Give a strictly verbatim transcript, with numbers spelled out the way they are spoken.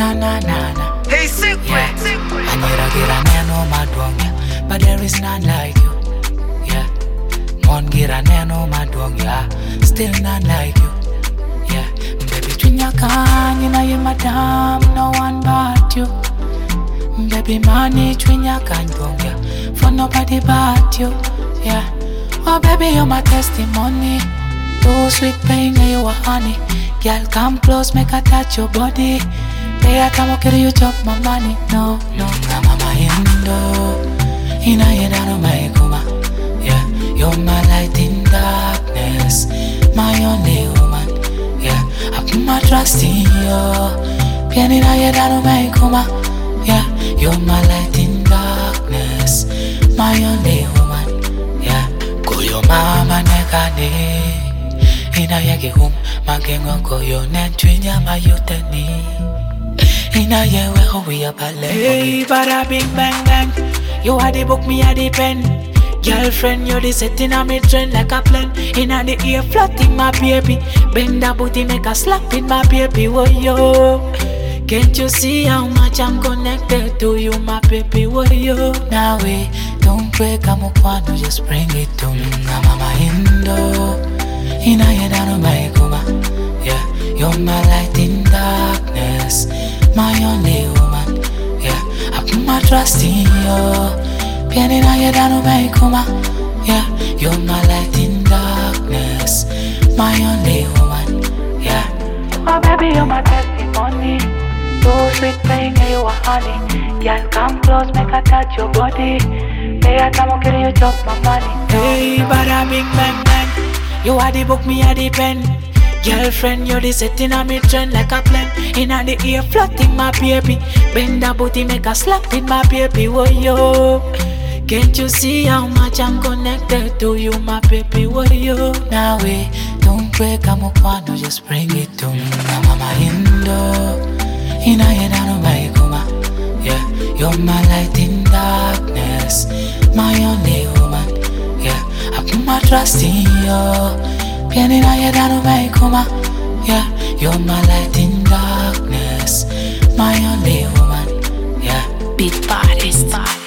na na na na. Hey, secret, Yeah, secret. I need to get a nano madwang, yeah, but there is none like you. Yeah, mon get a nano madwang, yeah, still none like you. Yeah, baby, twinya kan, you know you madam, no one but you. Baby, money twinya kan dwang, yeah, for nobody but you. Yeah, oh baby, you're my testimony. Too sweet, pain, you are honey. Girl, come close, make I touch your body. Hey, I come okay, you chop my money. No, no, I'm a indo. Ina yeda no my kuma. Yeah, you're my light in darkness, my only woman. Yeah, I put my trust in you. Pianina yeda no my kuma. Yeah, you're my light in darkness, my only woman. Yeah, go your mama nekane. Ina yake hum, magengo ko yo netwinya mayuteni. Ina yewe ho we up a hey, bada bing bang bang. You are the book, me are the pen. Girlfriend, you're the setting on me trend like a plan. Inna the ear floating my baby. Bend that booty, make a slap in my baby. Whoa yo, can't you see how much I'm connected to you, my baby? Whoa yo, now we don't break, I'm a just bring it to me. I'm a indo. Inna yeda no my kuma. Yeah, you're my light in darkness, my only woman. Yeah, I put my trust in you. Pianina yeda no my kuma. Yeah, you're my light in darkness, my only woman. Yeah, oh baby, you're my testimony. Too sweet, playing you are honey. Girl, come close, make I touch your body. Hey, I come okay, you chop my money. Hey, bada bing bang bang. You are the book, me are the pen. Girlfriend, you're the setting on me trend like a plan. Inna the ear floating my baby. Bend that booty, make a slap in my baby. Whoa yo, can't you see how much I'm connected to you, my baby? Whoa yo, now we don't break, I'm a just bring it to me. I'm a indo. Inna yeda no my kuma. Yeah, you're my light in darkness, my only woman. Yeah, I put my trust in you. Pianina yeda no my kuma. Yeah, you're my light in darkness, my only woman. Yeah, Beat Paris.